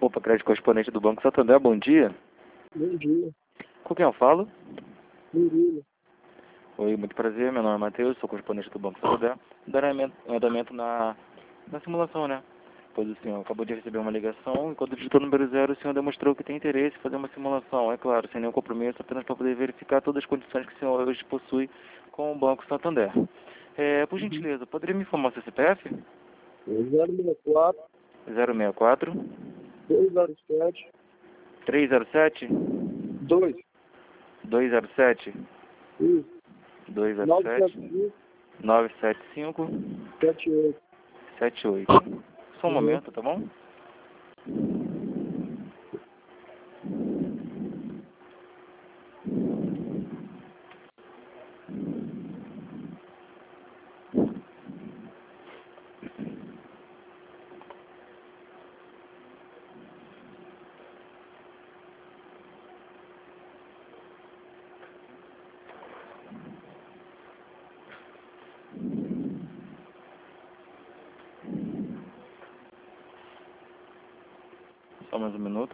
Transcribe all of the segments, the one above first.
Poupa Crédito, correspondente do Banco Santander, bom dia. Bom dia. Com quem eu falo? Murilo. Oi, muito prazer, meu nome é Matheus, sou correspondente do Banco Santander. Darei andamento na simulação, né? Pois o senhor acabou de receber uma ligação e quando digitou o número 0, o senhor demonstrou que tem interesse em fazer uma simulação, é claro, sem nenhum compromisso, apenas para poder verificar todas as condições que o senhor hoje possui com o Banco Santander. Por gentileza, poderia me informar o seu CPF? 064 064 207 307 2 207 isso 207 975 78. 78. Só um momento, tá bom? Só mais um minuto.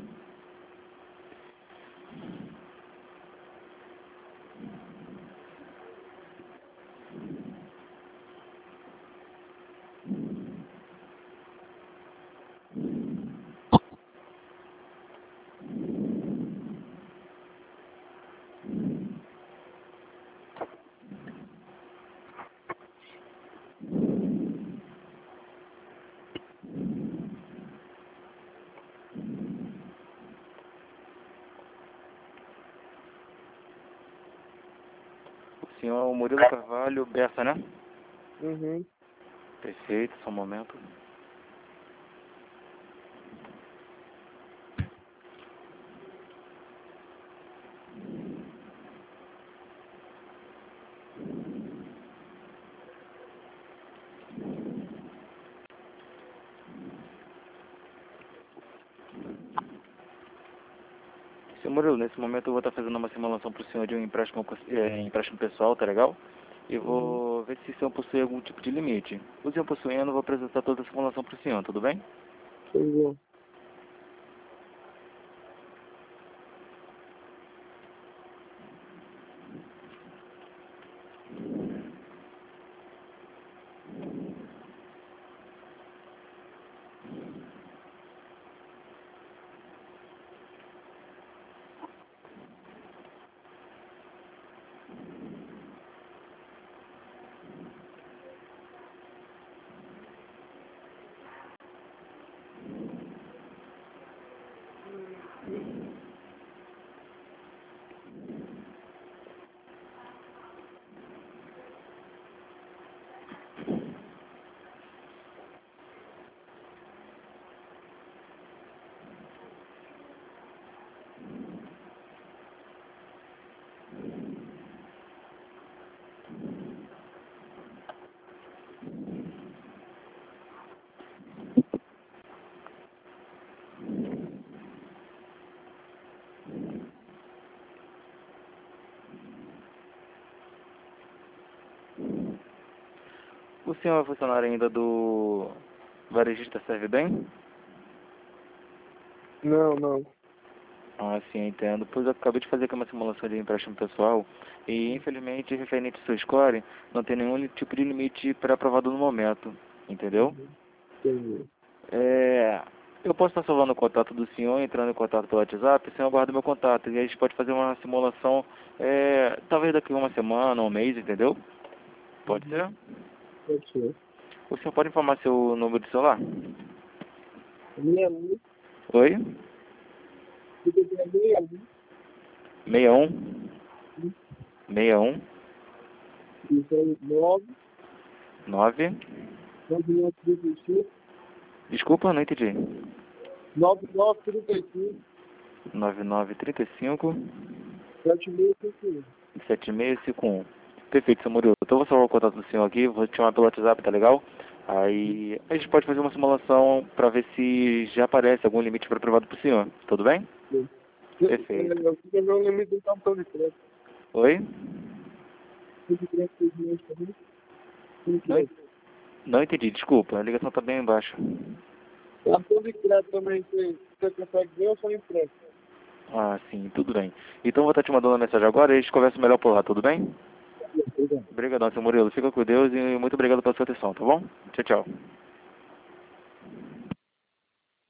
O senhor é o Murilo Carvalho Bessa, né? Uhum. Perfeito, só um momento. Seu Murilo, nesse momento eu vou estar fazendo uma simulação para o senhor de um empréstimo pessoal, tá legal? E vou ver se o senhor possui algum tipo de limite. O senhor possuindo, eu vou apresentar toda a simulação para o senhor, tudo bem? Tudo O senhor é funcionário ainda do varejista Serve Bem? Não. Ah, sim, entendo. Pois eu acabei de fazer aqui uma simulação de empréstimo pessoal e, infelizmente, referente ao seu score, não tem nenhum tipo de limite pré-aprovado no momento, entendeu? Entendi. Eu posso estar salvando o contato do senhor, entrando em contato pelo WhatsApp, o senhor guarda meu contato e a gente pode fazer uma simulação, talvez daqui a uma semana, um mês, entendeu? Pode ser? Pode ser. O senhor pode informar seu número de celular? 61. Oi? Fica aqui, 61. 61 61 Isso aí, 9 9. 9935 Desculpa, não entendi. 9935 9935 7651. 7651. Perfeito, seu Murilo. Então eu vou salvar o contato do senhor aqui, vou te chamar pelo WhatsApp, tá legal? Aí a gente pode fazer uma simulação para ver se já aparece algum limite para privado para o senhor. Tudo bem? Perfeito. Eu queria ver o limite do cartão de crédito. Oi? De crédito 6 meses também. Não, não entendi, desculpa. A ligação está bem embaixo. Cartão de crédito também, você consegue ver ou só empréstimo? Ah, sim, tudo bem. Então vou estar te mandando uma mensagem agora e a gente conversa melhor por lá, tudo bem? Obrigado. Obrigadão, seu Murilo. Fica com Deus e muito obrigado pela sua atenção, tá bom? Tchau, tchau.